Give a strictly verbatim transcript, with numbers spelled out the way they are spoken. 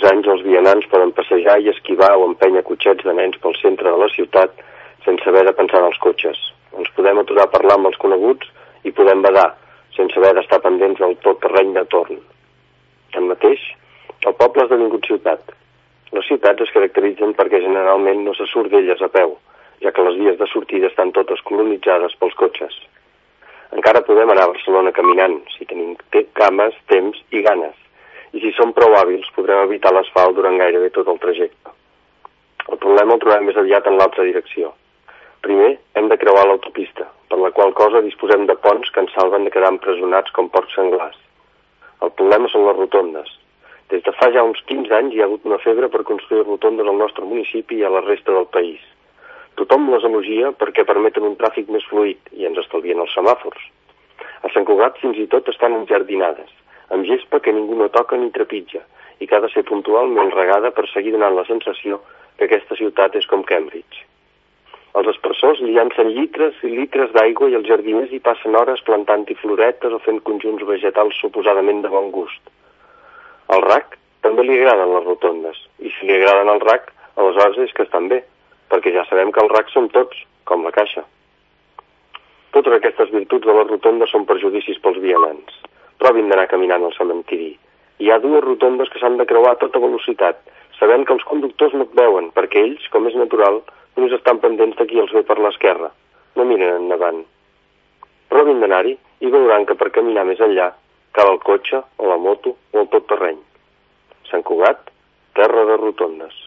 anys els vianants poden passejar i esquivar o empènyer cotxets de nens pel centre de la ciutat sense haver de pensar en els cotxes. Ens podem aturar a parlar amb els coneguts i podem badar, sense haver d'estar pendents del tot terreny de torn. Tanmateix, el poble ha esdevingut ciutat. Les ciutats es caracteritzen perquè generalment no se surt d'elles a peu, ja que les vies de sortida estan totes colonitzades pels cotxes. Encara podem anar a Barcelona caminant, si tenim cames, temps i ganes, i si som prou hàbils podrem evitar l'asfalt durant gairebé tot el trajecte. El problema el trobem més aviat en l'altra direcció. Primer, hem de creuar l'autopista, per la qual cosa disposem de ponts que ens salven de quedar empresonats com porcs senglars. El problema són les rotondes. Des de fa ja uns quinze anys hi ha hagut una febre per construir rotondes al nostre municipi i a la resta del país. Tothom les elogia perquè permeten un tràfic més fluid i ens estalvien els semàfors. A Sant Cugat fins i tot estan enjardinades, amb gespa que ningú no toca ni trepitja i que ha de ser puntualment regada per seguir donant la sensació que aquesta ciutat és com Cambridge. Els aspersors li llancen litres i litres d'aigua i els jardiners hi passen hores plantant-hi floretes o fent conjunts vegetals suposadament de bon gust. Al R A C també li agraden les rotondes, i si li agraden al R A C, aleshores és que estan bé, perquè ja sabem que el R A C som tots, com la caixa. Totes aquestes virtuts de les rotondes són perjudicis pels vianants. Provin d'anar caminant al cementiri. Hi ha dues rotondes que s'han de creuar a tota velocitat, sabent que els conductors no et veuen, perquè ells, com és natural, només estan pendents de qui els ve per l'esquerra. No miren endavant. Provin d'anar-hi i veuran que per caminar més enllà cal el cotxe, o la moto, o el tot terreny. Sant Cugat, terra de rotondes.